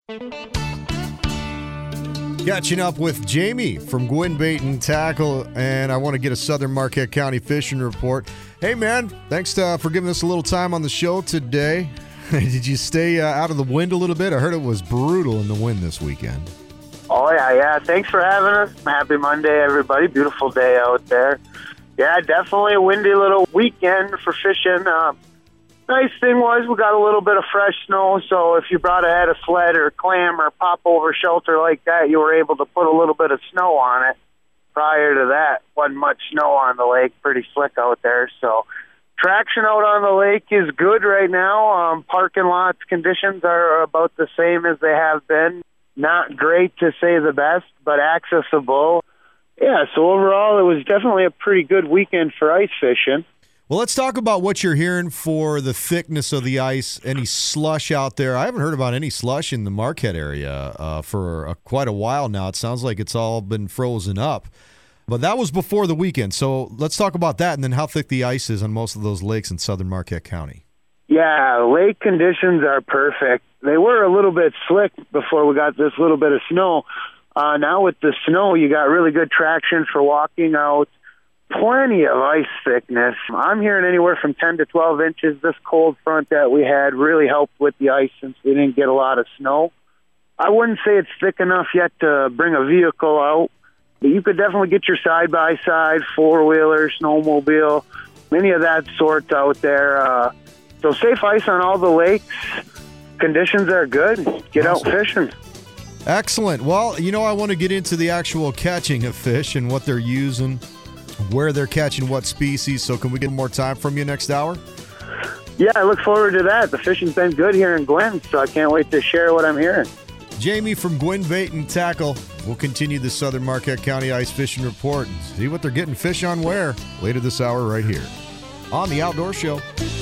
Catching up with Jamie from Gwinn Bait and Tackle, and I want to get a Southern Marquette County fishing report. Hey, man, thanks for giving us a little time on the show today. Did you stay out of the wind a little bit? I heard it was brutal in the wind this weekend. Oh, yeah. Thanks for having us. Happy Monday, everybody. Beautiful day out there. Yeah, definitely a windy little weekend for fishing. Nice thing was we got a little bit of fresh snow, so if you brought ahead a sled or clam or pop-over shelter like that, you were able to put a little bit of snow on it. Prior to that, wasn't much snow on the lake, pretty slick out there. So traction out on the lake is good right now. Parking lots conditions are about the same as they have been. Not great to say the best, but accessible. Yeah, so overall it was definitely a pretty good weekend for ice fishing. Well, let's talk about what you're hearing for the thickness of the ice, any slush out there. I haven't heard about any slush in the Marquette area for quite a while now. It sounds like it's all been frozen up. But that was before the weekend, so let's talk about that and then how thick the ice is on most of those lakes in southern Marquette County. Yeah, lake conditions are perfect. They were a little bit slick before we got this little bit of snow. Now with the snow, you got really good traction for walking out. Plenty of ice thickness. I'm hearing anywhere from 10 to 12 inches. This cold front that we had really helped with the ice since we didn't get a lot of snow. I wouldn't say it's thick enough yet to bring a vehicle out, but you could definitely get your side-by-side, four-wheeler, snowmobile, any of that sort out there. So safe ice on all the lakes. Conditions are good. Get out fishing. Excellent. Well, I want to get into the actual catching of fish and what they're using, where they're catching what species. So can we get more time from you next hour? Yeah, I look forward to that. The fishing's been good here in Gwinn, so I can't wait to share what I'm hearing. Jamie from Gwinn Bait and Tackle. We'll continue the Southern Marquette County Ice Fishing Report and see what they're getting fish on where later this hour right here on The Outdoor Show.